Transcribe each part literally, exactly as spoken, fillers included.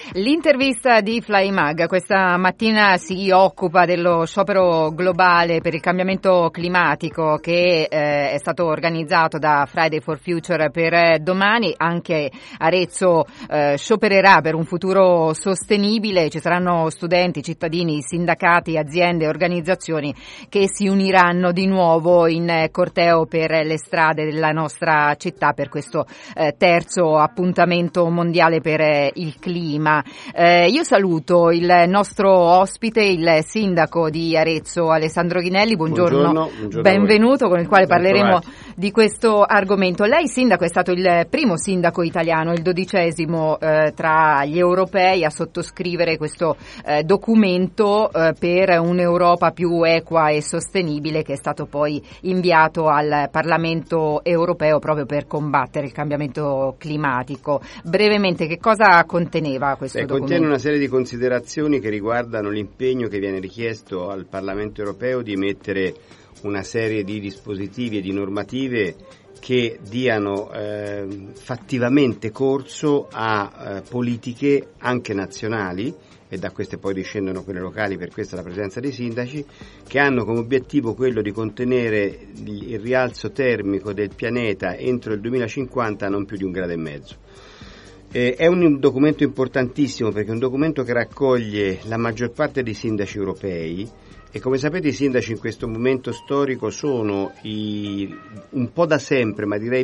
L'intervista di FlyMag questa mattina si occupa dello sciopero globale per il cambiamento climatico che eh, è stato organizzato da Friday for Future per domani. Anche Arezzo eh, sciopererà per un futuro sostenibile. Ci saranno studenti, cittadini, sindacati, aziende, organizzazioni che si uniranno di nuovo in corteo per le strade della nostra città per questo eh, terzo appuntamento mondiale per eh, il clima. Eh, io saluto il nostro ospite, il sindaco di Arezzo, Alessandro Ghinelli. Buongiorno, buongiorno, buongiorno benvenuto, con il quale ben parleremo trovati. Di questo argomento. Lei, sindaco, è stato il primo sindaco italiano, il dodicesimo eh, tra gli europei a sottoscrivere questo eh, documento eh, per un'Europa più equa e sostenibile, che è stato poi inviato al Parlamento europeo proprio per combattere il cambiamento climatico. Brevemente, che cosa conteneva questo Beh, documento? Contiene una serie di considerazioni che riguardano l'impegno che viene richiesto al Parlamento europeo di mettere una serie di dispositivi e di normative che diano eh, fattivamente corso a eh, politiche anche nazionali, e da queste poi discendono quelle locali, per questa la presenza dei sindaci, che hanno come obiettivo quello di contenere il rialzo termico del pianeta entro il duemilacinquanta a non più di un grado e mezzo. Eh, è un documento importantissimo perché è un documento che raccoglie la maggior parte dei sindaci europei, e come sapete i sindaci in questo momento storico sono i, un po' da sempre, ma direi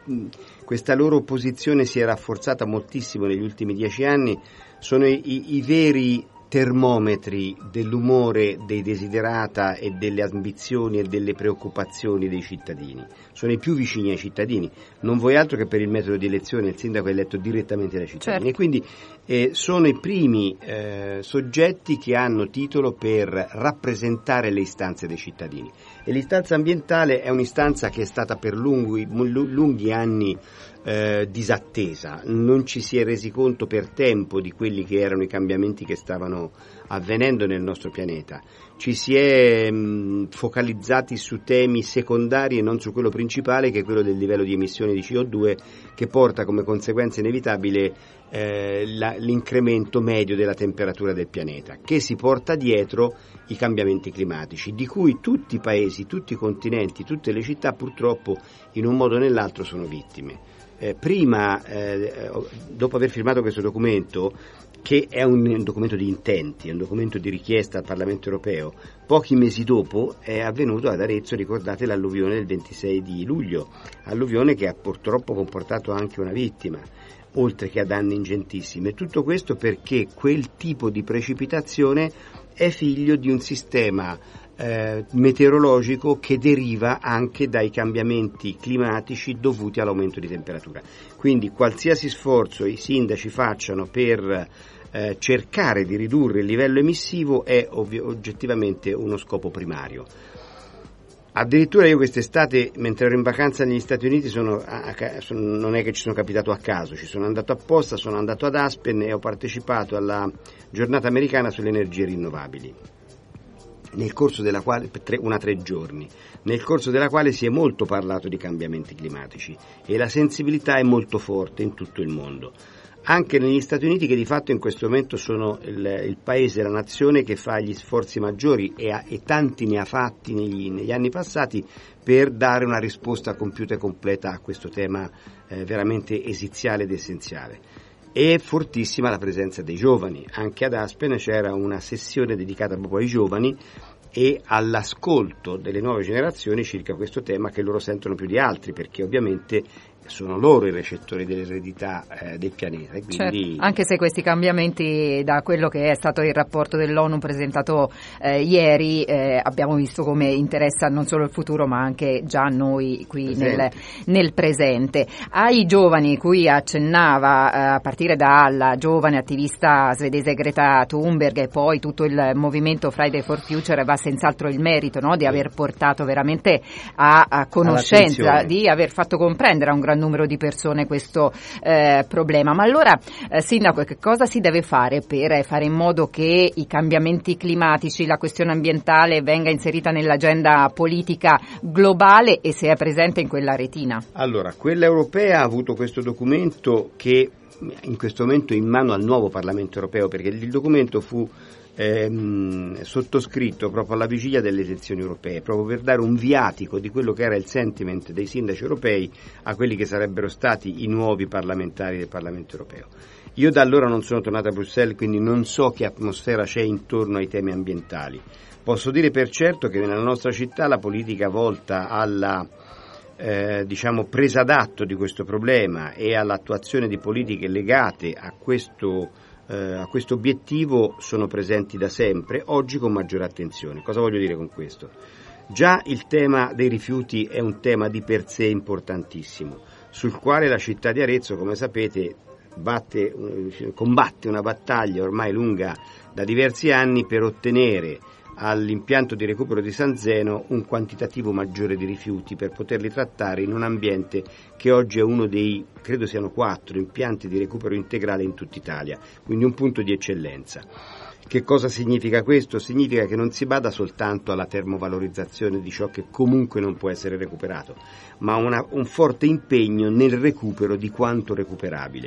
questa loro posizione si è rafforzata moltissimo negli ultimi dieci anni, sono i, i, i veri termometri dell'umore, dei desiderata e delle ambizioni e delle preoccupazioni dei cittadini. Sono i più vicini ai cittadini, non vuoi altro che per il metodo di elezione il sindaco è eletto direttamente dai cittadini, certo. E quindi eh, sono i primi eh, soggetti che hanno titolo per rappresentare le istanze dei cittadini. E l'istanza ambientale è un'istanza che è stata per lunghi, lunghi anni Eh, disattesa, non ci si è resi conto per tempo di quelli che erano i cambiamenti che stavano avvenendo nel nostro pianeta, ci si è mh, focalizzati su temi secondari e non su quello principale, che è quello del livello di emissione di C O due, che porta come conseguenza inevitabile eh, la, l'incremento medio della temperatura del pianeta, che si porta dietro i cambiamenti climatici, di cui tutti i paesi, tutti i continenti, tutte le città purtroppo in un modo o nell'altro sono vittime. Eh, prima, eh, dopo aver firmato questo documento, che è un, un documento di intenti, è un documento di richiesta al Parlamento europeo, pochi mesi dopo è avvenuto ad Arezzo, ricordate, l'alluvione del ventisei di luglio, alluvione che ha purtroppo comportato anche una vittima, oltre che a danni ingentissimi. E tutto questo perché quel tipo di precipitazione è figlio di un sistema Eh, meteorologico che deriva anche dai cambiamenti climatici dovuti all'aumento di temperatura. Quindi qualsiasi sforzo i sindaci facciano per eh, cercare di ridurre il livello emissivo è ovvi- oggettivamente uno scopo primario. Addirittura io quest'estate, mentre ero in vacanza negli Stati Uniti, sono, a, a, sono, non è che ci sono capitato a caso, ci sono andato apposta, sono andato ad Aspen e ho partecipato alla giornata americana sulle energie rinnovabili, nel corso della quale, per tre, una tre giorni, nel corso della quale si è molto parlato di cambiamenti climatici e la sensibilità è molto forte in tutto il mondo, anche negli Stati Uniti, che di fatto in questo momento sono il, il paese, la nazione che fa gli sforzi maggiori e, ha, e tanti ne ha fatti negli, negli anni passati per dare una risposta compiuta e completa a questo tema eh, veramente esiziale ed essenziale. È fortissima la presenza dei giovani, anche ad Aspen c'era una sessione dedicata proprio ai giovani e all'ascolto delle nuove generazioni circa questo tema che loro sentono più di altri, perché ovviamente sono loro i recettori dell'eredità eh, del pianeta. E quindi... certo, anche se questi cambiamenti, da quello che è stato il rapporto dell'ONU presentato eh, ieri, eh, abbiamo visto come interessa non solo il futuro ma anche già noi qui nel, nel presente. Ai giovani cui accennava, eh, a partire dalla giovane attivista svedese Greta Thunberg e poi tutto il movimento Friday for Future, va senz'altro il merito, no, di aver portato veramente a, a conoscenza, di aver fatto comprendere a un gran numero di persone questo eh, problema. Ma allora, eh, Sindaco, che cosa si deve fare per fare in modo che i cambiamenti climatici, la questione ambientale venga inserita nell'agenda politica globale e sia presente in quella retina? Allora, quella europea ha avuto questo documento che in questo momento in mano al nuovo Parlamento europeo, perché il documento fu ehm, sottoscritto proprio alla vigilia delle elezioni europee, proprio per dare un viatico di quello che era il sentiment dei sindaci europei a quelli che sarebbero stati i nuovi parlamentari del Parlamento europeo. Io da allora non sono tornato a Bruxelles, quindi non so che atmosfera c'è intorno ai temi ambientali. Posso dire per certo che nella nostra città la politica volta alla eh, diciamo presa d'atto di questo problema e all'attuazione di politiche legate a questo, eh, a questo obiettivo sono presenti da sempre, oggi con maggiore attenzione. Cosa voglio dire con questo? Già il tema dei rifiuti è un tema di per sé importantissimo, sul quale la città di Arezzo, come sapete, batte, combatte una battaglia ormai lunga da diversi anni per ottenere all'impianto di recupero di San Zeno un quantitativo maggiore di rifiuti per poterli trattare in un ambiente che oggi è uno dei, credo siano quattro, impianti di recupero integrale in tutta Italia, quindi un punto di eccellenza. Che cosa significa questo? Significa che non si bada soltanto alla termovalorizzazione di ciò che comunque non può essere recuperato, ma una, un forte impegno nel recupero di quanto recuperabile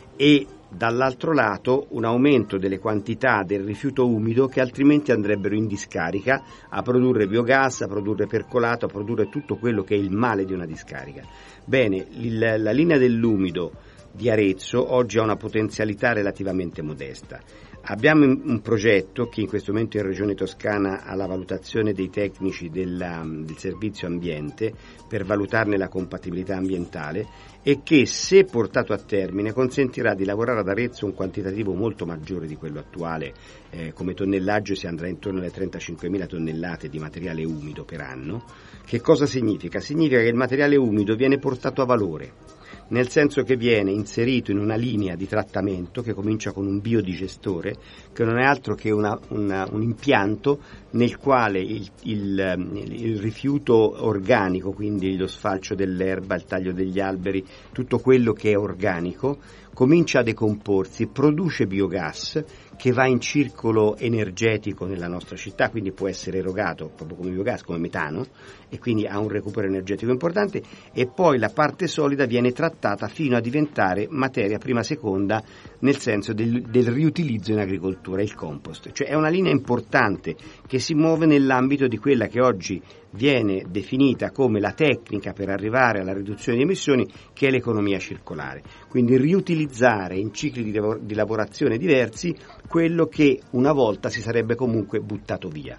e dall'altro lato un aumento delle quantità del rifiuto umido che altrimenti andrebbero in discarica a produrre biogas, a produrre percolato, a produrre tutto quello che è il male di una discarica. Bene, il, la linea dell'umido di Arezzo oggi ha una potenzialità relativamente modesta. Abbiamo un progetto che in questo momento in Regione Toscana ha la valutazione dei tecnici della, del servizio ambiente per valutarne la compatibilità ambientale e che, se portato a termine, consentirà di lavorare ad Arezzo un quantitativo molto maggiore di quello attuale. Eh, come tonnellaggio si andrà intorno alle trentacinquemila tonnellate di materiale umido per anno. Che cosa significa? Significa che il materiale umido viene portato a valore, nel senso che viene inserito in una linea di trattamento che comincia con un biodigestore, che non è altro che una, una, un impianto nel quale il, il, il rifiuto organico, quindi lo sfalcio dell'erba, il taglio degli alberi, tutto quello che è organico, comincia a decomporsi, produce biogas che va in circolo energetico nella nostra città, quindi può essere erogato proprio come biogas, come metano, e quindi ha un recupero energetico importante, e poi la parte solida viene trattata fino a diventare materia prima seconda, nel senso del, del riutilizzo in agricoltura, il compost. Cioè è una linea importante che si muove nell'ambito di quella che oggi viene definita come la tecnica per arrivare alla riduzione di emissioni, che è l'economia circolare. Quindi riutilizzare in cicli di, lavor- di lavorazione diversi quello che una volta si sarebbe comunque buttato via.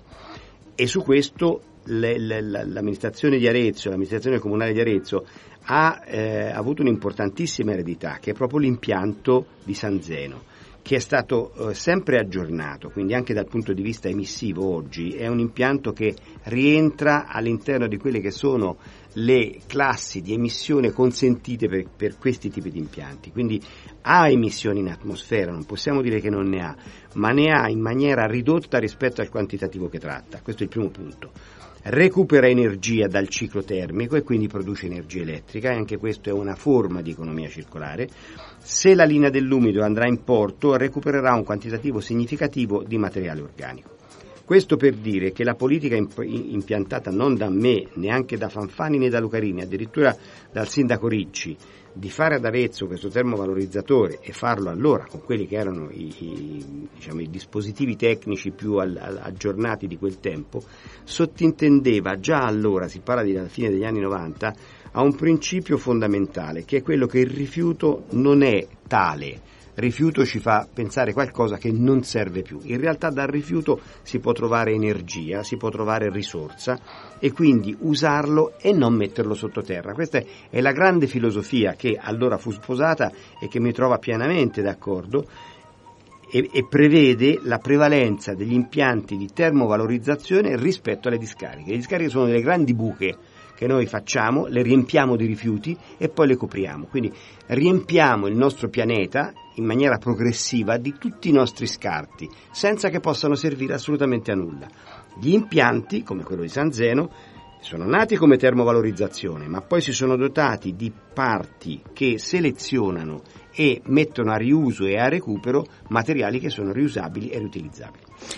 E su questo le, le, l'amministrazione di Arezzo, l'amministrazione comunale di Arezzo ha eh, avuto un'importantissima eredità, che è proprio l'impianto di San Zeno, che è stato eh, sempre aggiornato, quindi anche dal punto di vista emissivo oggi è un impianto che rientra all'interno di quelle che sono le classi di emissione consentite per, per questi tipi di impianti. Quindi ha emissioni in atmosfera, non possiamo dire che non ne ha, ma ne ha in maniera ridotta rispetto al quantitativo che tratta. Questo è il primo punto. Recupera energia dal ciclo termico e quindi produce energia elettrica, e anche questo è una forma di economia circolare. Se la linea dell'umido andrà in porto, recupererà un quantitativo significativo di materiale organico. Questo per dire che la politica impiantata non da me, neanche da Fanfani né da Lucarini, addirittura dal sindaco Ricci, di fare ad Arezzo questo termovalorizzatore e farlo allora con quelli che erano i, i, diciamo, i dispositivi tecnici più al, al, aggiornati di quel tempo, sottintendeva già allora, si parla della fine degli anni novanta, a un principio fondamentale, che è quello che il rifiuto non è tale. Rifiuto ci fa pensare qualcosa che non serve più. In realtà dal rifiuto si può trovare energia, si può trovare risorsa, e quindi usarlo e non metterlo sottoterra. Questa è la grande filosofia che allora fu sposata e che mi trova pienamente d'accordo, e, e prevede la prevalenza degli impianti di termovalorizzazione rispetto alle discariche. Le discariche sono delle grandi buche che noi facciamo, le riempiamo di rifiuti e poi le copriamo. Quindi riempiamo il nostro pianeta in maniera progressiva di tutti i nostri scarti, senza che possano servire assolutamente a nulla. Gli impianti, come quello di San Zeno, sono nati come termovalorizzazione, ma poi si sono dotati di parti che selezionano e mettono a riuso e a recupero materiali che sono riusabili e riutilizzabili.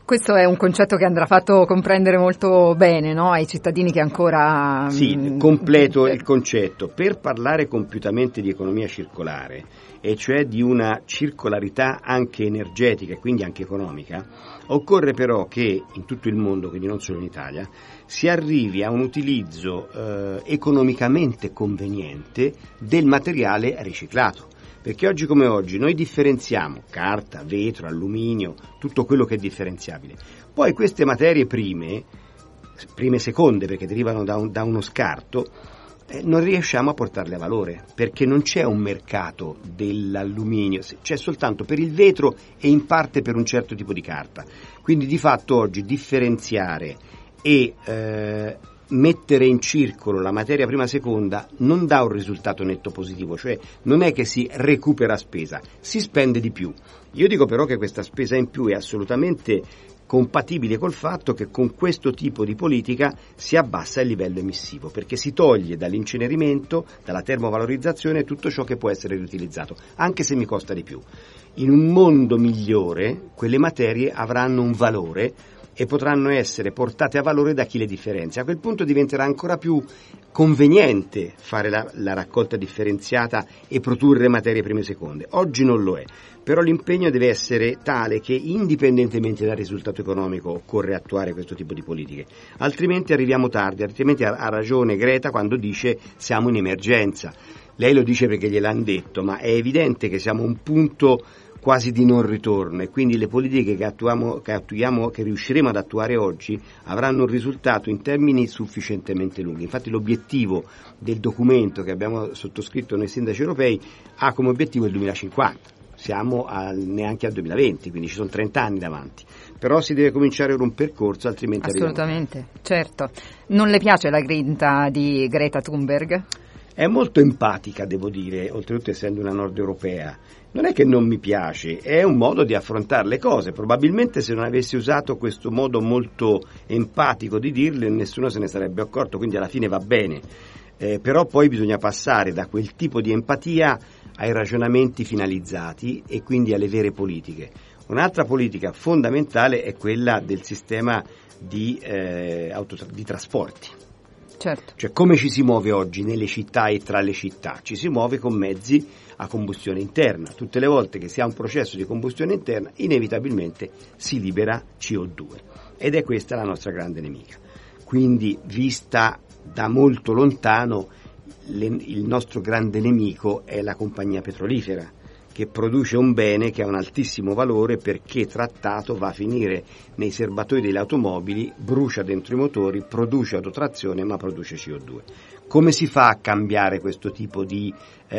Questo è un concetto che andrà fatto comprendere molto bene, no? Ai cittadini che ancora... Sì, completo il concetto. Per parlare compiutamente di economia circolare, e cioè di una circolarità anche energetica e quindi anche economica, occorre però che in tutto il mondo, quindi non solo in Italia, si arrivi a un utilizzo eh, economicamente conveniente del materiale riciclato. Perché oggi come oggi noi differenziamo carta, vetro, alluminio, tutto quello che è differenziabile. Poi queste materie prime, prime e seconde perché derivano da, un, da uno scarto, eh, non riusciamo a portarle a valore, perché non c'è un mercato dell'alluminio, c'è soltanto per il vetro e in parte per un certo tipo di carta. Quindi di fatto oggi differenziare e eh, mettere in circolo la materia prima seconda non dà un risultato netto positivo, cioè non è che si recupera spesa, si spende di più. Io dico però che questa spesa in più è assolutamente compatibile col fatto che con questo tipo di politica si abbassa il livello emissivo, perché si toglie dall'incenerimento, dalla termovalorizzazione tutto ciò che può essere riutilizzato, anche se mi costa di più. In un mondo migliore quelle materie avranno un valore e potranno essere portate a valore da chi le differenzia. A quel punto diventerà ancora più conveniente fare la, la raccolta differenziata e produrre materie prime e seconde. Oggi non lo è, però l'impegno deve essere tale che indipendentemente dal risultato economico occorre attuare questo tipo di politiche, altrimenti arriviamo tardi, altrimenti ha, ha ragione Greta quando dice siamo in emergenza. Lei lo dice perché gliel'hanno detto, ma è evidente che siamo a un punto quasi di non ritorno e quindi le politiche che attuiamo, che attuiamo, che riusciremo ad attuare oggi avranno un risultato in termini sufficientemente lunghi. Infatti l'obiettivo del documento che abbiamo sottoscritto noi sindaci europei ha come obiettivo il duemilacinquanta, siamo al, neanche al duemilaventi, quindi ci sono trenta anni davanti, però si deve cominciare un percorso, altrimenti assolutamente, arriviamo. Certo. Non le piace la grinta di Greta Thunberg? È molto empatica, devo dire, oltretutto essendo una nord europea. Non è che non mi piace, è un modo di affrontare le cose. Probabilmente se non avessi usato questo modo molto empatico di dirle, nessuno se ne sarebbe accorto, quindi alla fine va bene. Eh, però poi bisogna passare da quel tipo di empatia ai ragionamenti finalizzati e quindi alle vere politiche. Un'altra politica fondamentale è quella del sistema di, eh, autotra- di trasporti. Certo. Cioè come ci si muove oggi nelle città e tra le città? Ci si muove con mezzi a combustione interna. Tutte le volte che si ha un processo di combustione interna inevitabilmente si libera C O due ed è questa la nostra grande nemica. Quindi vista da molto lontano le, il nostro grande nemico è la compagnia petrolifera, che produce un bene che ha un altissimo valore perché trattato va a finire nei serbatoi delle automobili, brucia dentro i motori, produce autotrazione ma produce C O due. Come si fa a cambiare questo tipo di,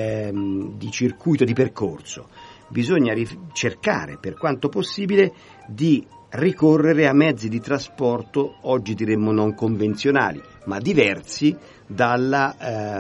ehm, di circuito, di percorso? Bisogna ri- cercare per quanto possibile di ricorrere a mezzi di trasporto, oggi diremmo non convenzionali, ma diversi dalla,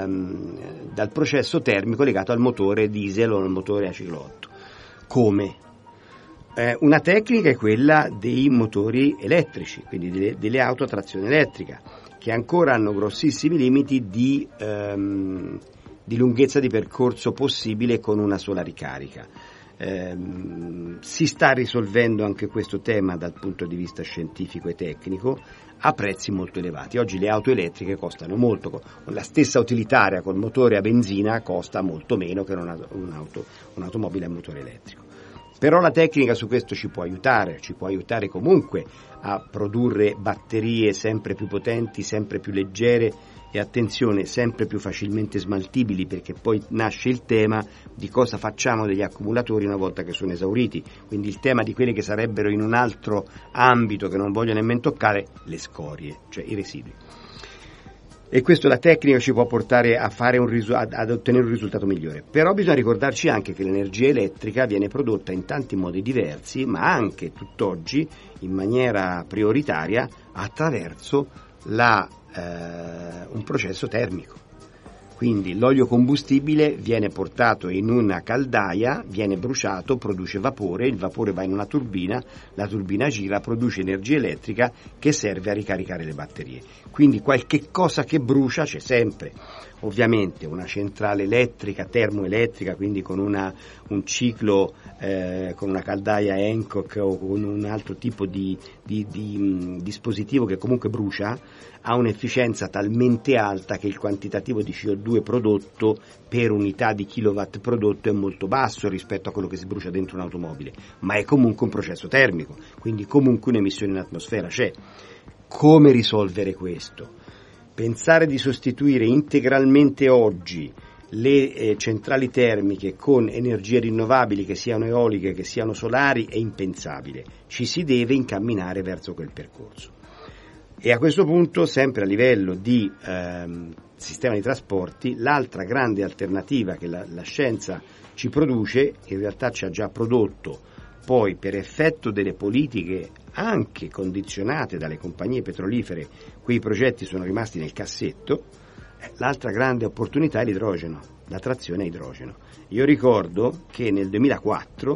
ehm, dal processo termico legato al motore diesel o al motore a ciclo otto. Come? Eh, una tecnica è quella dei motori elettrici, quindi delle, delle auto a trazione elettrica, che ancora hanno grossissimi limiti di, ehm, di lunghezza di percorso possibile con una sola ricarica. Eh, si sta risolvendo anche questo tema dal punto di vista scientifico e tecnico a prezzi molto elevati. Oggi le auto elettriche costano molto, la stessa utilitaria col motore a benzina costa molto meno che un'auto, un'automobile a motore elettrico. Però la tecnica su questo ci può aiutare, ci può aiutare comunque a produrre batterie sempre più potenti, sempre più leggere e attenzione, sempre più facilmente smaltibili, perché poi nasce il tema di cosa facciamo degli accumulatori una volta che sono esauriti, quindi il tema di quelli che sarebbero in un altro ambito che non voglio nemmeno toccare, le scorie, cioè i residui. E questo la tecnica ci può portare a fare un risu- ad, ad ottenere un risultato migliore. Però bisogna ricordarci anche che l'energia elettrica viene prodotta in tanti modi diversi, ma anche tutt'oggi in maniera prioritaria attraverso la, eh, un processo termico. Quindi l'olio combustibile viene portato in una caldaia, viene bruciato, produce vapore, il vapore va in una turbina, la turbina gira, produce energia elettrica che serve a ricaricare le batterie. Quindi qualche cosa che brucia c'è sempre. ovviamente una centrale elettrica, termoelettrica, quindi con una, un ciclo, eh, con una caldaia Hancock o con un altro tipo di, di, di mh, dispositivo che comunque brucia, ha un'efficienza talmente alta che il quantitativo di C O due prodotto per unità di kilowatt prodotto è molto basso rispetto a quello che si brucia dentro un'automobile, ma è comunque un processo termico, quindi comunque un'emissione in atmosfera c'è. Come risolvere questo? Pensare di sostituire integralmente oggi le eh, centrali termiche con energie rinnovabili, che siano eoliche, che siano solari, è impensabile. Ci si deve incamminare verso quel percorso. E a questo punto, sempre a livello di ehm, sistema di trasporti, l'altra grande alternativa che la, la scienza ci produce, in realtà ci ha già prodotto, poi per effetto delle politiche anche condizionate dalle compagnie petrolifere, quei progetti sono rimasti nel cassetto. L'altra grande opportunità è l'idrogeno, la trazione a idrogeno. Io ricordo che nel duemilaquattro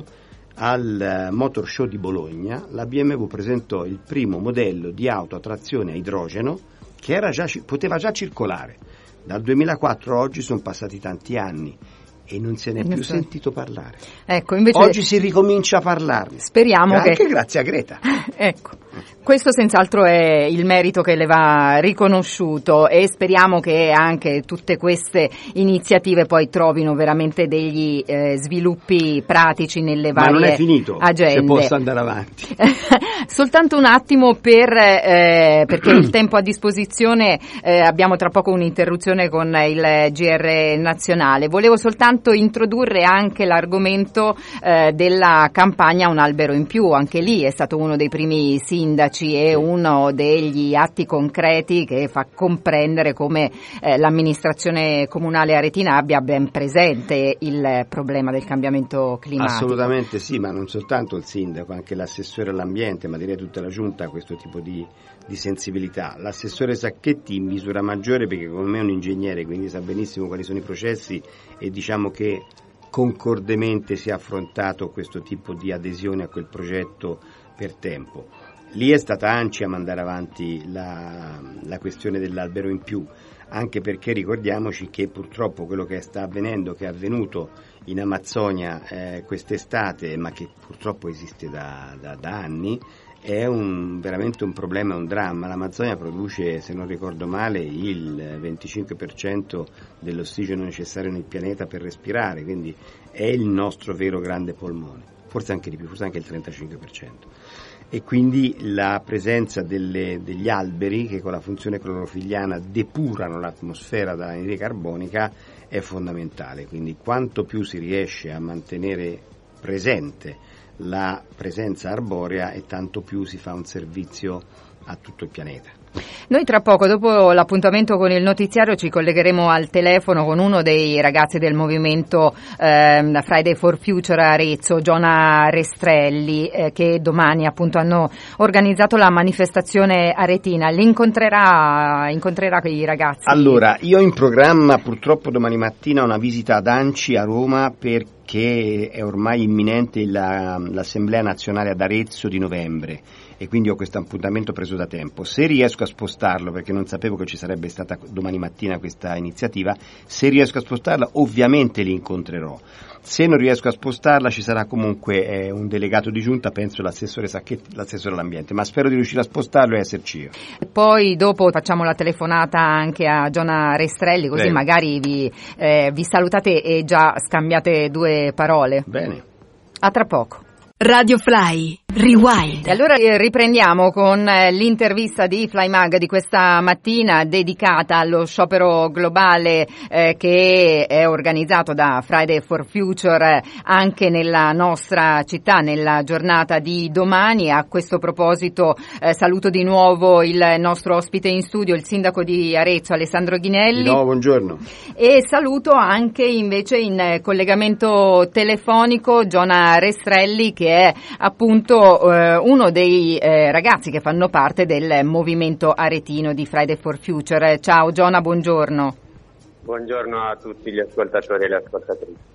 al Motor Show di Bologna la B M W presentò il primo modello di auto a trazione a idrogeno che era già, poteva già circolare. Dal duemilaquattro a oggi sono passati tanti anni e non se ne è più sentito parlare. Ecco, invece oggi si ricomincia a parlarne. Speriamo anche che anche grazie a Greta. Ecco, questo senz'altro è il merito che le va riconosciuto e speriamo che anche tutte queste iniziative poi trovino veramente degli eh, sviluppi pratici nelle varie agende. Ma non è finito, agende. Se posso andare avanti. Soltanto un attimo per eh, perché il tempo a disposizione, eh, abbiamo tra poco un'interruzione con il G R nazionale. Volevo soltanto introdurre anche l'argomento eh, della campagna Un albero in più. Anche lì è stato uno dei primi sindaci e uno degli atti concreti che fa comprendere come eh, l'amministrazione comunale aretina abbia ben presente il problema del cambiamento climatico. Assolutamente sì, ma non soltanto il sindaco, anche l'assessore all'ambiente, ma direi tutta la giunta ha questo tipo di, di sensibilità. L'assessore Sacchetti in misura maggiore, perché come me è un ingegnere, quindi sa benissimo quali sono i processi e diciamo che concordemente si è affrontato questo tipo di adesione a quel progetto per tempo. Lì è stata ANCI a mandare avanti la, la questione dell'albero in più, anche perché ricordiamoci che purtroppo quello che sta avvenendo, che è avvenuto in Amazzonia eh, quest'estate, ma che purtroppo esiste da, da, da anni, è un, veramente un problema, un dramma. L'Amazzonia produce, se non ricordo male, il venticinque per cento dell'ossigeno necessario nel pianeta per respirare, quindi è il nostro vero grande polmone, forse anche di più, forse anche il trentacinque per cento. E quindi la presenza delle, degli alberi che con la funzione clorofilliana depurano l'atmosfera dall'anidride carbonica è fondamentale, quindi quanto più si riesce a mantenere presente la presenza arborea e tanto più si fa un servizio a tutto il pianeta. Noi tra poco, dopo l'appuntamento con il notiziario, ci collegheremo al telefono con uno dei ragazzi del movimento eh, Friday for Future Arezzo, Giona Restrelli, eh, che domani appunto hanno organizzato la manifestazione aretina. Li incontrerà, incontrerà quei ragazzi? Allora, io ho in programma purtroppo domani mattina una visita ad ANCI a Roma perché è ormai imminente la, l'Assemblea Nazionale ad Arezzo di novembre e quindi ho questo appuntamento preso da tempo. Se riesco a spostarlo, perché non sapevo che ci sarebbe stata domani mattina questa iniziativa, se riesco a spostarla ovviamente li incontrerò. Se non riesco a spostarla ci sarà comunque eh, un delegato di giunta, penso l'assessore Sacchetti, l'assessore all'ambiente, ma spero di riuscire a spostarlo e esserci io. Poi dopo facciamo la telefonata anche a Giona Restrelli, così Bene. magari vi, eh, vi salutate e già scambiate due parole. Bene. A tra poco. Radio Fly, Rewind. E allora riprendiamo con l'intervista di Fly Mag di questa mattina dedicata allo sciopero globale eh, che è organizzato da Friday for Future anche nella nostra città nella giornata di domani. A questo proposito eh, saluto di nuovo il nostro ospite in studio, il sindaco di Arezzo Alessandro Ghinelli. Di nuovo, buongiorno. E saluto anche invece in collegamento telefonico Giona Restrelli, che è appunto eh, uno dei eh, ragazzi che fanno parte del movimento aretino di Friday for Future. Ciao Giona, buongiorno. Buongiorno a tutti gli ascoltatori e le ascoltatrici.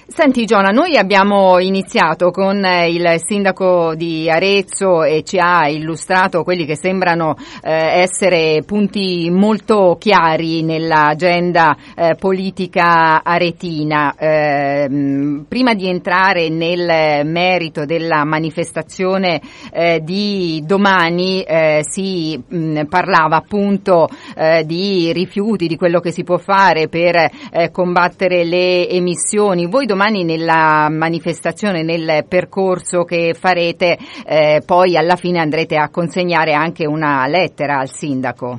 Senti Giona, noi abbiamo iniziato con il sindaco di Arezzo e ci ha illustrato quelli che sembrano eh, essere punti molto chiari nell'agenda eh, politica aretina. Eh, prima di entrare nel merito della manifestazione eh, di domani eh, si mh, parlava appunto eh, di rifiuti, di quello che si può fare per eh, combattere le emissioni. Voi domani nella manifestazione, nel percorso che farete, eh, poi alla fine andrete a consegnare anche una lettera al sindaco.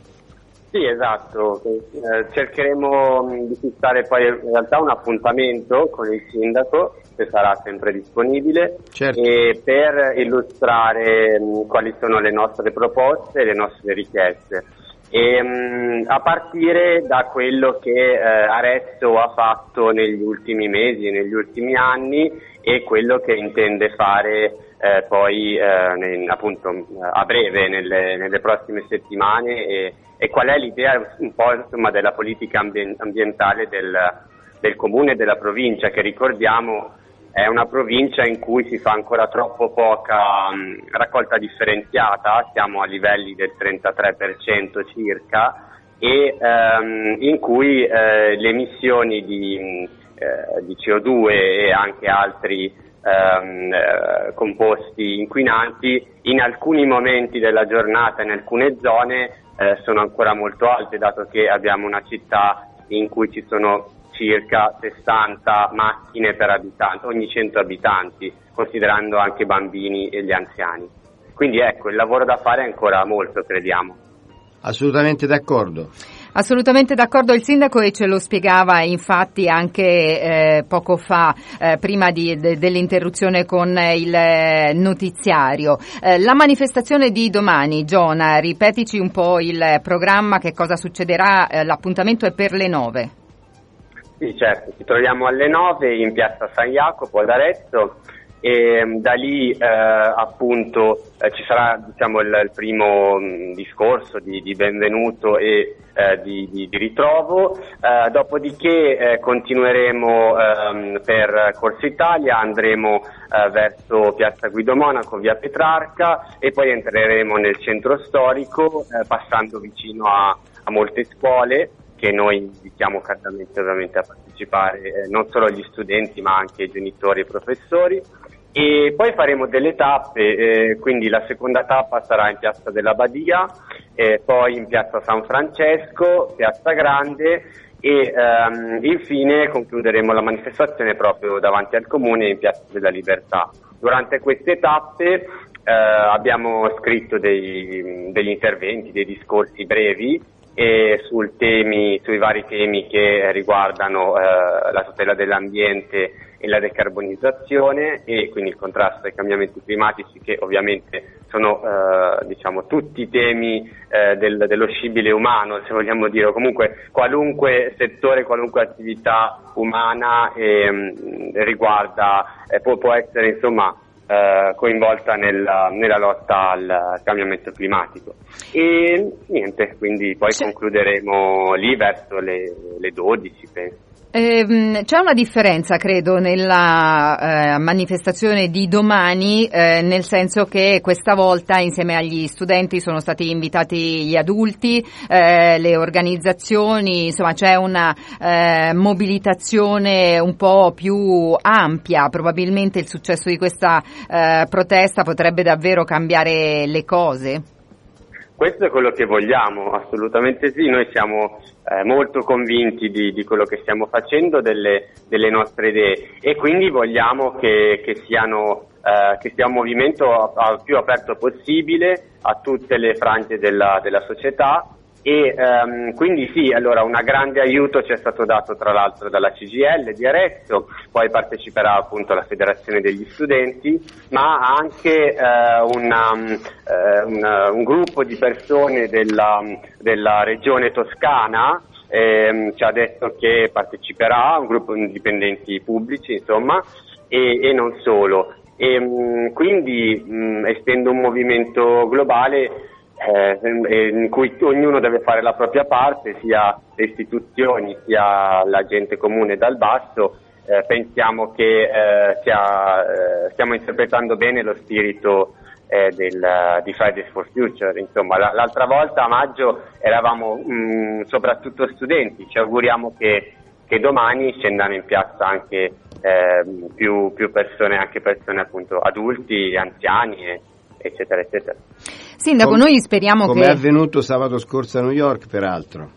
Sì, esatto, eh, cercheremo di fissare poi in realtà un appuntamento con il sindaco che sarà sempre disponibile, certo, e per illustrare mh, quali sono le nostre proposte e le nostre richieste. E, mh, a partire da quello che eh, Arezzo ha fatto negli ultimi mesi, negli ultimi anni, e quello che intende fare eh, poi eh, nel, appunto a breve, nelle, nelle prossime settimane, e, e qual è l'idea un po' insomma della politica ambientale del, del comune e della provincia, che ricordiamo è una provincia in cui si fa ancora troppo poca mh, raccolta differenziata, siamo a livelli del trentatré per cento circa, e ehm, in cui eh, le emissioni di, eh, di C O due e anche altri ehm, eh, composti inquinanti in alcuni momenti della giornata, in alcune zone, eh, sono ancora molto alte, dato che abbiamo una città in cui ci sono circa sessanta macchine per abitante, ogni cento abitanti, considerando anche i bambini e gli anziani. Quindi ecco, il lavoro da fare è ancora molto, crediamo. Assolutamente d'accordo. Assolutamente d'accordo il sindaco, e ce lo spiegava infatti anche eh, poco fa, eh, prima di, de, dell'interruzione con il eh, notiziario. Eh, la manifestazione di domani, Giona, ripetici un po' il programma, che cosa succederà, eh, l'appuntamento è per le nove. Sì, certo, ci troviamo alle nove in piazza San Jacopo ad Arezzo, e da lì eh, appunto eh, ci sarà diciamo il, il primo mh, discorso di, di benvenuto e eh, di, di, di ritrovo, eh, dopodiché eh, continueremo ehm, per Corso Italia, andremo eh, verso piazza Guido Monaco, via Petrarca, e poi entreremo nel centro storico eh, passando vicino a, a molte scuole, che noi invitiamo caldamente ovviamente a partecipare, eh, non solo gli studenti ma anche i genitori e professori. E poi faremo delle tappe, eh, quindi la seconda tappa sarà in piazza della Badia, eh, poi in piazza San Francesco, piazza Grande, e ehm, infine concluderemo la manifestazione proprio davanti al comune in piazza della Libertà. Durante queste tappe eh, abbiamo scritto dei, degli interventi, dei discorsi brevi, e sul temi, sui vari temi che riguardano eh, la tutela dell'ambiente e la decarbonizzazione, e quindi il contrasto ai cambiamenti climatici, che ovviamente sono eh, diciamo tutti temi eh, del, dello scibile umano, se vogliamo dire, o comunque qualunque settore, qualunque attività umana eh, riguarda, eh, può, può essere insomma Uh, coinvolta nella, nella lotta al cambiamento climatico. E niente, quindi poi c'è, concluderemo lì verso le, le dodici, penso. Eh, c'è una differenza, credo, nella eh, manifestazione di domani, eh, nel senso che questa volta insieme agli studenti sono stati invitati gli adulti, eh, le organizzazioni, insomma c'è una eh, mobilitazione un po' più ampia. Probabilmente il successo di questa eh, protesta potrebbe davvero cambiare le cose. Questo è quello che vogliamo, assolutamente sì, noi siamo eh, molto convinti di, di quello che stiamo facendo, delle, delle nostre idee, e quindi vogliamo che, che, siano, eh, che sia un movimento a, a più aperto possibile a tutte le frange della, della società. E um, quindi sì, allora un grande aiuto ci è stato dato tra l'altro dalla C G I L di Arezzo, poi parteciperà appunto la Federazione degli Studenti, ma anche uh, una, uh, una, un gruppo di persone della, della regione toscana ehm, ci ha detto che parteciperà, un gruppo di dipendenti pubblici insomma, e, e non solo, e um, quindi um, essendo un movimento globale Eh, in cui ognuno deve fare la propria parte, sia le istituzioni sia la gente comune dal basso, eh, pensiamo che eh, sia, eh, stiamo interpretando bene lo spirito eh, del, di Fridays for Future. Insomma, la, l'altra volta a maggio eravamo mh, soprattutto studenti, ci auguriamo che, che domani scendano in piazza anche eh, più, più persone, anche persone appunto adulti, anziani, e, eccetera, eccetera. Sindaco, Com- noi speriamo come che... Come è avvenuto sabato scorso a New York, peraltro.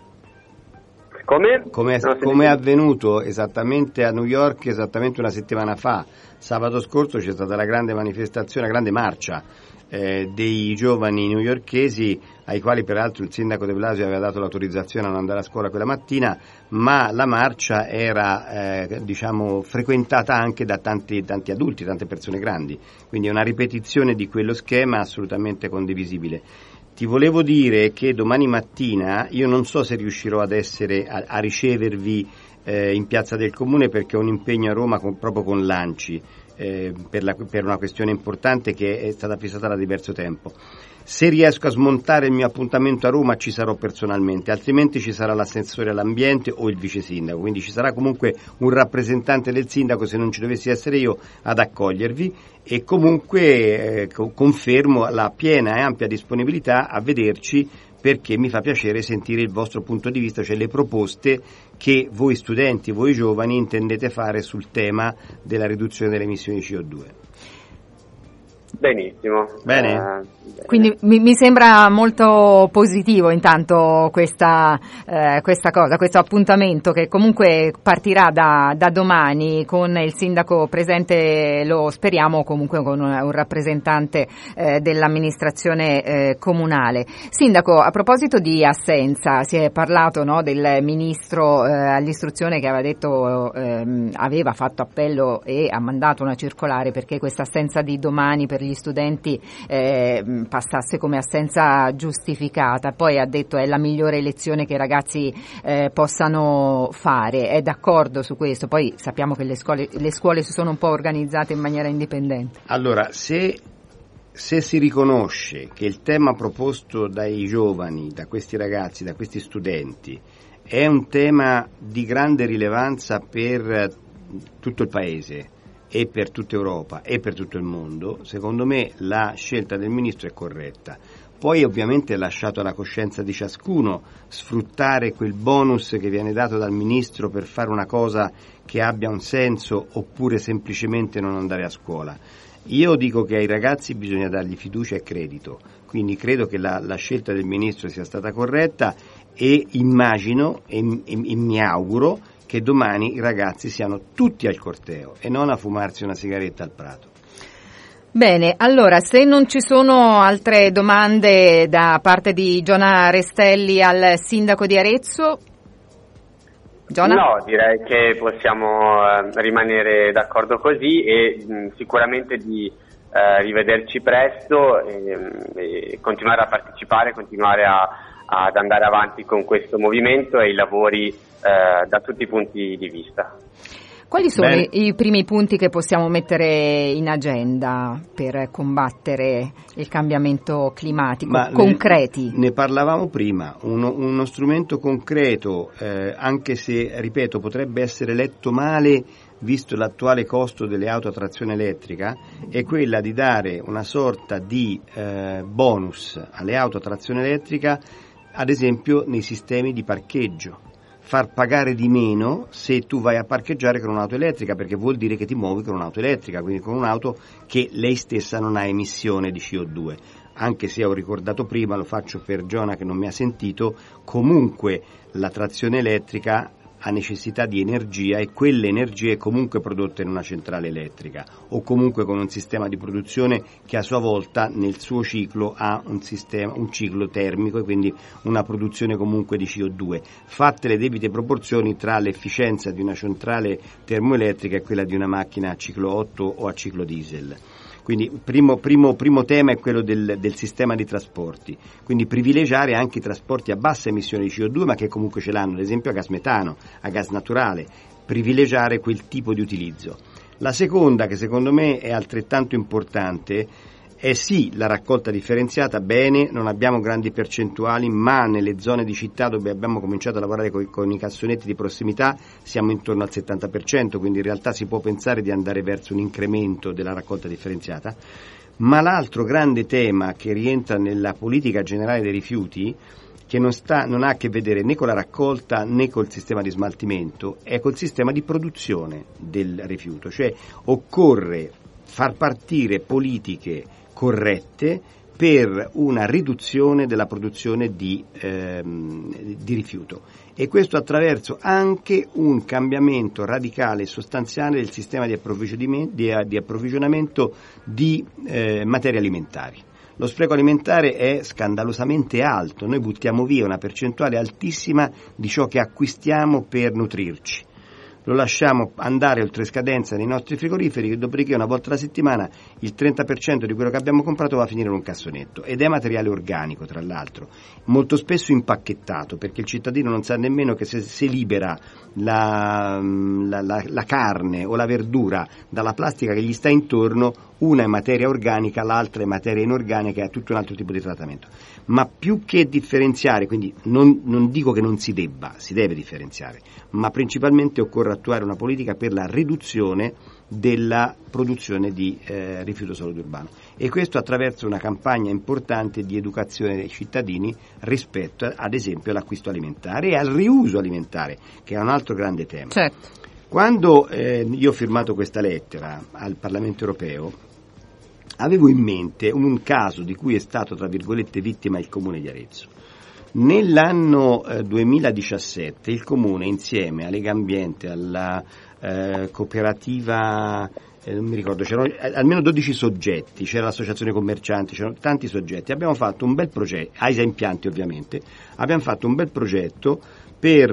Come? Come è avvenuto esattamente a New York esattamente una settimana fa, sabato scorso c'è stata la grande manifestazione, la grande marcia eh, dei giovani newyorkesi, ai quali peraltro il sindaco de Blasio aveva dato l'autorizzazione a non andare a scuola quella mattina, ma la marcia era eh, diciamo frequentata anche da tanti, tanti adulti, tante persone grandi, quindi è una ripetizione di quello schema assolutamente condivisibile. Ti volevo dire che domani mattina io non so se riuscirò ad essere a, a ricevervi eh, in Piazza del Comune, perché ho un impegno a Roma con, proprio con l'Anci eh, per, la, per una questione importante che è stata fissata da diverso tempo. Se riesco a smontare il mio appuntamento a Roma ci sarò personalmente, altrimenti ci sarà l'assessore all'ambiente o il vice sindaco, quindi ci sarà comunque un rappresentante del sindaco, se non ci dovessi essere io, ad accogliervi, e comunque eh, confermo la piena e ampia disponibilità a vederci, perché mi fa piacere sentire il vostro punto di vista, cioè le proposte che voi studenti, voi giovani intendete fare sul tema della riduzione delle emissioni di C O due. Benissimo. Bene. Eh, Quindi mi, mi sembra molto positivo intanto questa, eh, questa cosa, questo appuntamento che comunque partirà da, da domani con il sindaco presente, lo speriamo, comunque con un, un rappresentante eh, dell'amministrazione eh, comunale. Sindaco, a proposito di assenza, si è parlato, no, del ministro eh, all'istruzione che aveva detto, eh, aveva fatto appello e ha mandato una circolare perché questa assenza di domani per gli studenti eh, passasse come assenza giustificata. Poi ha detto è la migliore elezione che i ragazzi eh, possano fare. È d'accordo su questo? Poi sappiamo che le scuole, le scuole si sono un po' organizzate in maniera indipendente. Allora, se, se si riconosce che il tema proposto dai giovani, da questi ragazzi, da questi studenti, è un tema di grande rilevanza per tutto il Paese e per tutta Europa e per tutto il mondo, secondo me la scelta del ministro è corretta. Poi ovviamente è lasciato alla coscienza di ciascuno sfruttare quel bonus che viene dato dal ministro per fare una cosa che abbia un senso, oppure semplicemente non andare a scuola. Io dico che ai ragazzi bisogna dargli fiducia e credito, quindi credo che la, la scelta del ministro sia stata corretta, e immagino e, e, e mi auguro che domani i ragazzi siano tutti al corteo e non a fumarsi una sigaretta al Prato. Bene, allora se non ci sono altre domande da parte di Giona Restelli al sindaco di Arezzo. Giona? No, direi che possiamo eh, rimanere d'accordo così e mh, sicuramente di eh, rivederci presto e, e continuare a partecipare, continuare a, ad andare avanti con questo movimento e i lavori eh, da tutti i punti di vista. Quali sono Bene. i primi punti che possiamo mettere in agenda per combattere il cambiamento climatico, Ma concreti? Ne, ne parlavamo prima, uno, uno strumento concreto, eh, anche se, ripeto, potrebbe essere letto male visto l'attuale costo delle auto a trazione elettrica, è quella di dare una sorta di eh, bonus alle auto a trazione elettrica, ad esempio nei sistemi di parcheggio. Far pagare di meno se tu vai a parcheggiare con un'auto elettrica, perché vuol dire che ti muovi con un'auto elettrica, quindi con un'auto che lei stessa non ha emissione di C O due. Anche se ho ricordato prima, lo faccio per Giona che non mi ha sentito, comunque la trazione elettrica ha necessità di energia e quell'energia è comunque prodotta in una centrale elettrica o comunque con un sistema di produzione che a sua volta nel suo ciclo ha un sistema, un ciclo termico e quindi una produzione comunque di C O due, fatte le debite proporzioni tra l'efficienza di una centrale termoelettrica e quella di una macchina a ciclo otto o a ciclo diesel. Quindi primo, primo, primo tema è quello del, del sistema di trasporti, quindi privilegiare anche i trasporti a bassa emissione di C O due ma che comunque ce l'hanno, ad esempio a gas metano, a gas naturale, privilegiare quel tipo di utilizzo. La seconda, che secondo me è altrettanto importante, è sì la raccolta differenziata, bene, non abbiamo grandi percentuali, ma nelle zone di città dove abbiamo cominciato a lavorare con, con i cassonetti di prossimità siamo intorno al settanta per cento, quindi in realtà si può pensare di andare verso un incremento della raccolta differenziata. Ma l'altro grande tema che rientra nella politica generale dei rifiuti, che non, sta, non ha a che vedere né con la raccolta né col sistema di smaltimento, è col sistema di produzione del rifiuto, cioè occorre far partire politiche corrette per una riduzione della produzione di, ehm, di rifiuto, e questo attraverso anche un cambiamento radicale e sostanziale del sistema di approvvigionamento di, di, approvvigionamento di eh, materie alimentari. Lo spreco alimentare è scandalosamente alto, noi buttiamo via una percentuale altissima di ciò che acquistiamo per nutrirci. Lo lasciamo andare oltre scadenza nei nostri frigoriferi, dopodiché una volta alla settimana il trenta per cento di quello che abbiamo comprato va a finire in un cassonetto, ed è materiale organico, tra l'altro, molto spesso impacchettato, perché il cittadino non sa nemmeno che se, se libera la, la, la, la carne o la verdura dalla plastica che gli sta intorno, una è materia organica, l'altra è materia inorganica e ha tutto un altro tipo di trattamento. Ma più che differenziare, quindi non, non dico che non si debba, si deve differenziare, ma principalmente occorre attuare una politica per la riduzione della produzione di eh, rifiuto solido urbano, e questo attraverso una campagna importante di educazione dei cittadini rispetto ad esempio all'acquisto alimentare e al riuso alimentare, che è un altro grande tema. Certo. Quando eh, io ho firmato questa lettera al Parlamento europeo, avevo in mente un caso di cui è stato, tra virgolette, vittima il Comune di Arezzo. Nell'anno eh, duemiladiciassette il Comune, insieme a Legambiente, alla eh, cooperativa, eh, non mi ricordo, c'erano almeno dodici soggetti, c'era l'associazione commercianti, c'erano tanti soggetti, abbiamo fatto un bel progetto, Aisa Impianti ovviamente, abbiamo fatto un bel progetto per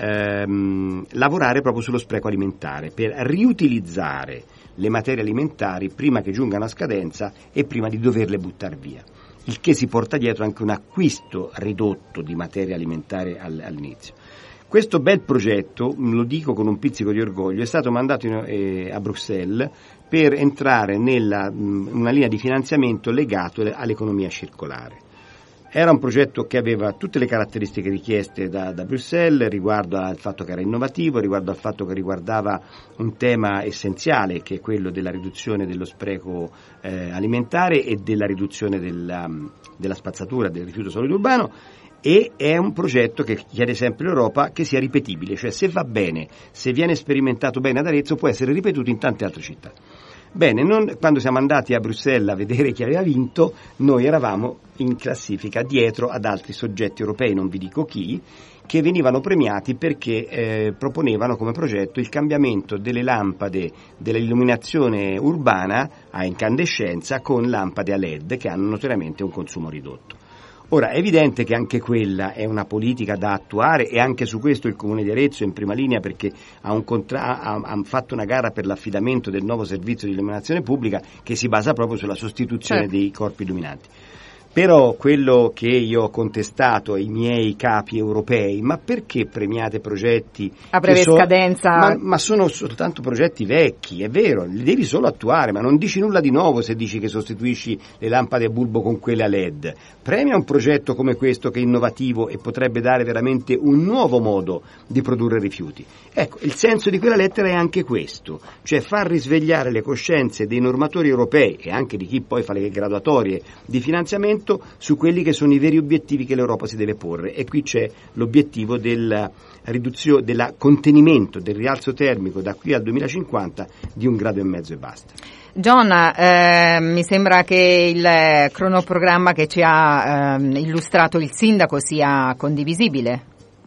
ehm, lavorare proprio sullo spreco alimentare, per riutilizzare le materie alimentari prima che giungano a scadenza e prima di doverle buttare via, il che si porta dietro anche un acquisto ridotto di materia alimentare all'inizio. Questo bel progetto, lo dico con un pizzico di orgoglio, è stato mandato in, eh, a Bruxelles per entrare nella mh, una linea di finanziamento legato all'economia circolare. Era un progetto che aveva tutte le caratteristiche richieste da, da Bruxelles riguardo al fatto che era innovativo, riguardo al fatto che riguardava un tema essenziale, che è quello della riduzione dello spreco eh, alimentare e della riduzione della, della spazzatura del rifiuto solido urbano, e è un progetto che chiede sempre l'Europa che sia ripetibile, cioè se va bene, se viene sperimentato bene ad Arezzo può essere ripetuto in tante altre città. Bene, non, quando siamo andati a Bruxelles a vedere chi aveva vinto, noi eravamo in classifica dietro ad altri soggetti europei, non vi dico chi, che venivano premiati perché eh, proponevano come progetto il cambiamento delle lampade dell'illuminazione urbana a incandescenza con lampade a L E D, che hanno notoriamente un consumo ridotto. Ora, è evidente che anche quella è una politica da attuare, e anche su questo il Comune di Arezzo è in prima linea, perché ha, un contra- ha, ha fatto una gara per l'affidamento del nuovo servizio di illuminazione pubblica che si basa proprio sulla sostituzione certo. dei corpi illuminanti. Però quello che io ho contestato ai miei capi europei, ma perché premiate progetti a breve so, scadenza? Ma, ma sono soltanto progetti vecchi, è vero, li devi solo attuare, ma non dici nulla di nuovo se dici che sostituisci le lampade a bulbo con quelle a L E D. Premia un progetto come questo che è innovativo e potrebbe dare veramente un nuovo modo di produrre rifiuti. Ecco, il senso di quella lettera è anche questo, cioè far risvegliare le coscienze dei normatori europei e anche di chi poi fa le graduatorie di finanziamento su quelli che sono i veri obiettivi che l'Europa si deve porre, e qui c'è l'obiettivo del riduzione, del contenimento del rialzo termico da qui al duemilacinquanta di un grado e mezzo e basta. John, eh, mi sembra che il cronoprogramma che ci ha eh, illustrato il sindaco sia condivisibile.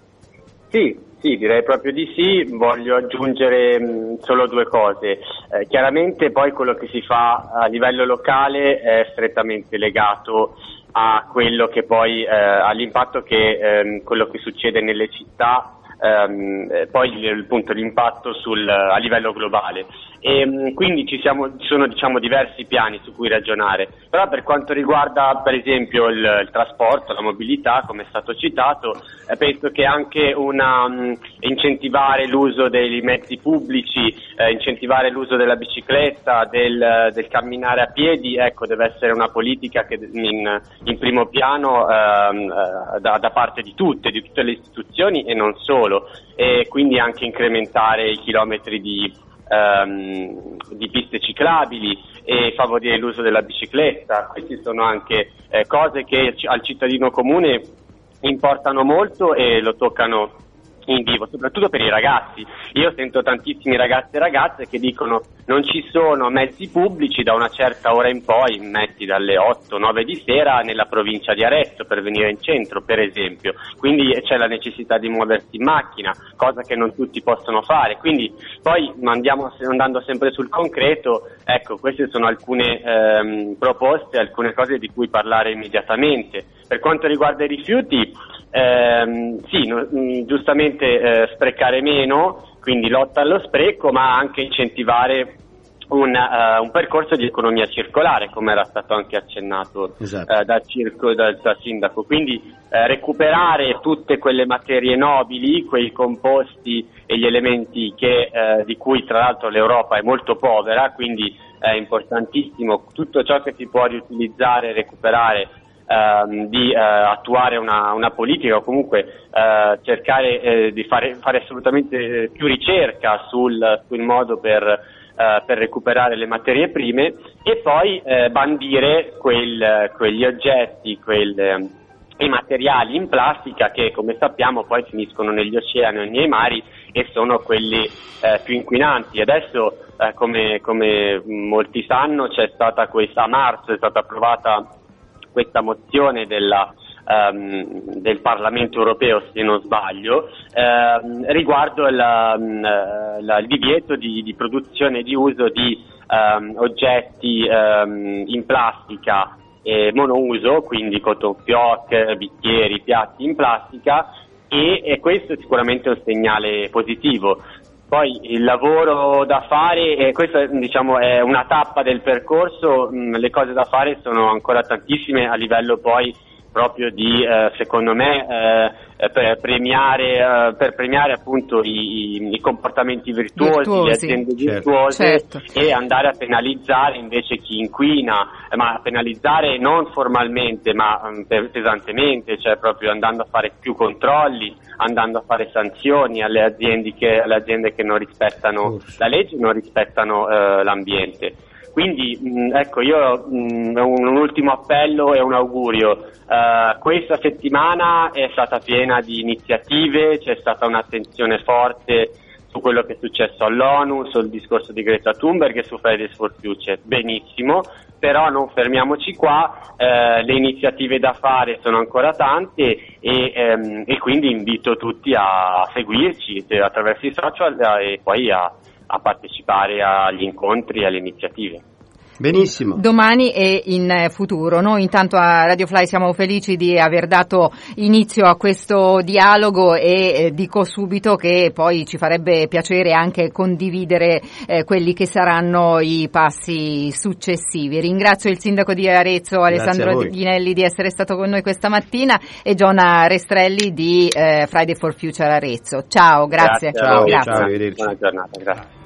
Sì. Sì, direi proprio di sì. Voglio aggiungere mh, solo due cose. Eh, chiaramente poi quello che si fa a livello locale è strettamente legato a quello che poi, eh, all'impatto che ehm, quello che succede nelle città, ehm, poi il, il punto di impatto sul, a livello globale. E quindi ci, siamo, ci sono diciamo diversi piani su cui ragionare, però per quanto riguarda per esempio il, il trasporto, la mobilità, come è stato citato, eh, penso che anche una um, incentivare l'uso dei mezzi pubblici, eh, incentivare l'uso della bicicletta, del, del camminare a piedi, ecco, deve essere una politica che in, in primo piano ehm, eh, da, da parte di tutte, di tutte le istituzioni e non solo, e quindi anche incrementare i chilometri di Um, di piste ciclabili e favorire l'uso della bicicletta. Queste sono anche eh, cose che c- al cittadino comune importano molto e lo toccano in vivo, soprattutto per i ragazzi. Io sento tantissimi ragazzi e ragazze che dicono non ci sono mezzi pubblici da una certa ora in poi, metti dalle otto nove di sera nella provincia di Arezzo per venire in centro, per esempio, quindi c'è la necessità di muoversi in macchina, cosa che non tutti possono fare. Quindi poi andiamo andando sempre sul concreto, ecco, queste sono alcune ehm, proposte, alcune cose di cui parlare immediatamente. Per quanto riguarda i rifiuti, ehm, sì, no, giustamente eh, sprecare meno, quindi lotta allo spreco, ma anche incentivare un, uh, un percorso di economia circolare, come era stato anche accennato esatto. uh, dal, circo, dal, dal sindaco. Quindi uh, recuperare tutte quelle materie nobili, quei composti e gli elementi che, uh, di cui tra l'altro l'Europa è molto povera, quindi è importantissimo tutto ciò che si può riutilizzare e recuperare. Uh, di uh, attuare una, una politica o comunque uh, cercare uh, di fare, fare assolutamente più ricerca sul, sul modo per, uh, per recuperare le materie prime e poi uh, bandire quel, quegli oggetti, quel, uh, i materiali in plastica che, come sappiamo, poi finiscono negli oceani o nei mari e sono quelli uh, più inquinanti. Adesso, uh, come, come molti sanno, c'è stata questa, a marzo è stata approvata questa mozione della, um, del Parlamento europeo, se non sbaglio, uh, riguardo la, la, il divieto di, di produzione e di uso di um, oggetti um, in plastica e monouso, quindi cotton fioc, bicchieri, piatti in plastica, e, e questo è sicuramente un segnale positivo. Poi il lavoro da fare, e questa diciamo è una tappa del percorso, mh, le cose da fare sono ancora tantissime a livello poi proprio di, eh, secondo me, eh, per premiare, eh, per premiare appunto i, i comportamenti virtuosi, virtuosi, le aziende virtuose, certo. E andare a penalizzare invece chi inquina, ma penalizzare non formalmente ma um, pesantemente, cioè proprio andando a fare più controlli, andando a fare sanzioni alle aziende che, alle aziende che non rispettano Uff. la legge, non rispettano eh, l'ambiente. Quindi mh, ecco, io mh, un, un ultimo appello e un augurio. Uh, questa settimana è stata piena di iniziative, c'è stata un'attenzione forte su quello che è successo all'ONU, sul discorso di Greta Thunberg e su Fridays for Future. Benissimo, però non fermiamoci qua, uh, le iniziative da fare sono ancora tante e, um, e quindi invito tutti a seguirci attraverso i social e poi a a partecipare agli incontri e alle iniziative. Benissimo. Domani e in futuro. Noi intanto a Radio Fly siamo felici di aver dato inizio a questo dialogo e eh, dico subito che poi ci farebbe piacere anche condividere eh, quelli che saranno i passi successivi. Ringrazio il sindaco di Arezzo, Alessandro Ghinelli, di essere stato con noi questa mattina e Giona Restrelli di eh, Friday for Future Arezzo. Ciao, grazie. Grazie. Ciao, grazie. ciao, buona giornata, grazie.